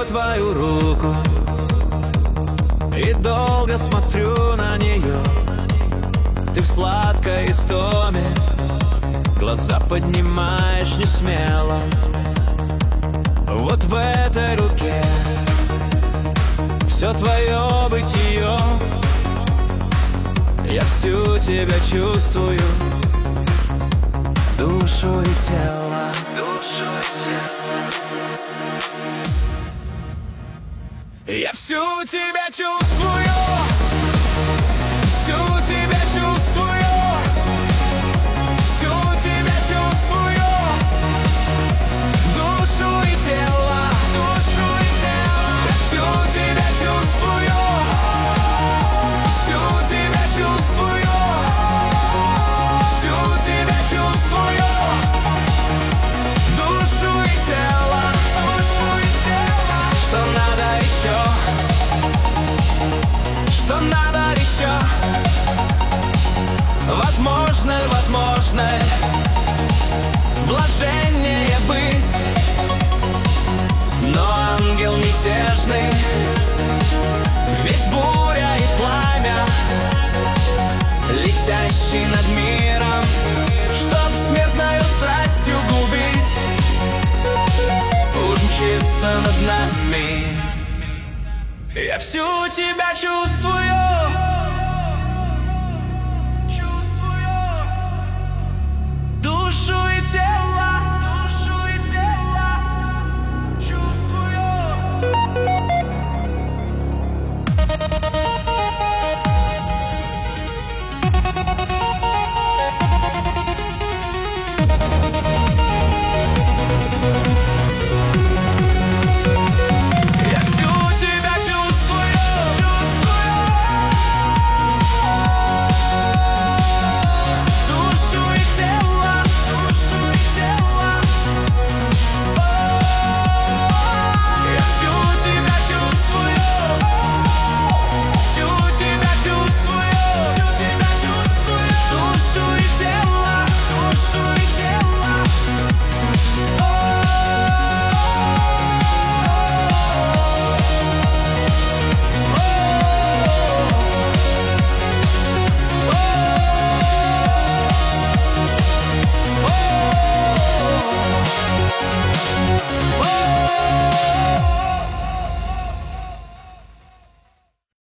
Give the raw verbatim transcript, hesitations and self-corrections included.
твою руку и долго смотрю на нее. Ты в сладкой истоме, глаза поднимаешь не смело. Вот в этой руке все твое бытие. Я всю тебя чувствую, душу и тело, душу и тело. Я всю тебя чувствую, всю тебя чувствую, всю тебя чувствую, душу и тело, душу и тело. Я всю тебя чувствую, всю тебя чувствую, всю тебя чувствую, душу и тело, душу и тело. Что надо еще? Что надо еще? Возможно ли, возможно блаженнее быть, но ангел мятежный, весь буря и пламя, летящий над миром, чтоб смертною страстью губить, уж мчится над нами. Я всю тебя чувствую,